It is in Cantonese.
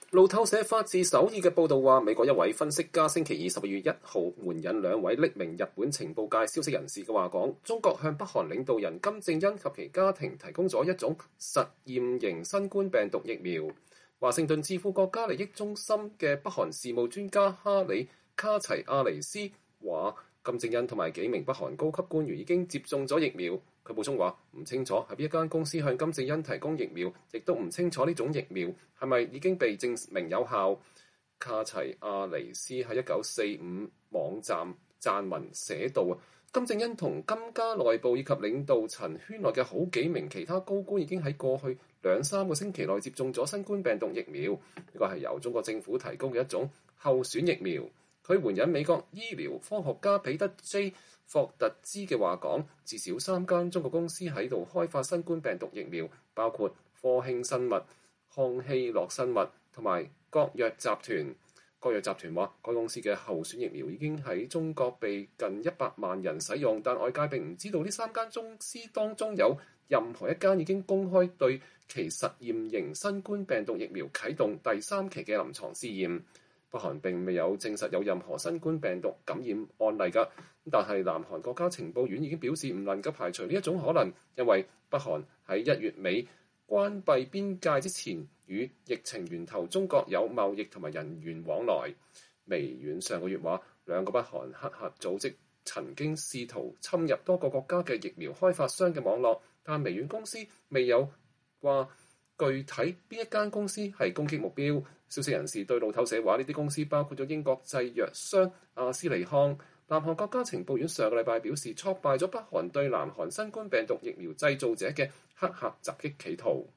路透社發自首爾嘅報導話，美國一位分析家星期二12月1號援引兩位匿名日本情報界消息人士嘅話講，中國向北韓領導人金正恩及其家庭提供咗一種實驗型新冠病毒疫苗。華盛頓智庫國家利益中心嘅北韓事務專家哈里卡齊亞尼斯話，金正恩同埋幾名北韓高級官員已經接種咗疫苗。佢補充話，唔清楚係邊一間公司向金正恩提供疫苗，亦都唔清楚呢種疫苗係咪已經被證明有效。卡齊亞尼斯喺1945網站撰文寫道，金正恩同金家內部以及領導層圈內嘅好幾名其他高官已經喺過去2-3個星期內接種咗新冠病毒疫苗。呢個係由中國政府提供嘅一種候選疫苗。佢援引美國醫療科學家彼得 J. 霍特茲嘅話講，至少3間中國公司喺度開發新冠病毒疫苗，包括科興生物、康希諾生物同埋國藥集團。國藥集團話，該公司嘅候選疫苗已經喺中國被近100萬人使用，但外界並唔知道呢3間公司當中有任何一間已經公開對其實驗型新冠病毒疫苗啟動第3期嘅臨床試驗。北韓並未有證實有任何新冠病毒感染案例㗎，但係南韓國家情報院已經表示唔能夠排除呢一種可能，因為北韓喺1月尾關閉邊界之前，與疫情源頭中國有貿易同埋人員往來。微軟上個月話，兩個北韓黑客組織曾經試圖侵入多個國家嘅疫苗開發商嘅網絡，但微軟公司未有話具體邊一間公司係攻擊目標。消息人士對路透社話，呢啲公司包括咗英國製藥商阿斯利康。南韓國家情報院上個禮拜表示，挫敗咗北韓對南韓新冠病毒疫苗製造者嘅黑客襲擊企圖。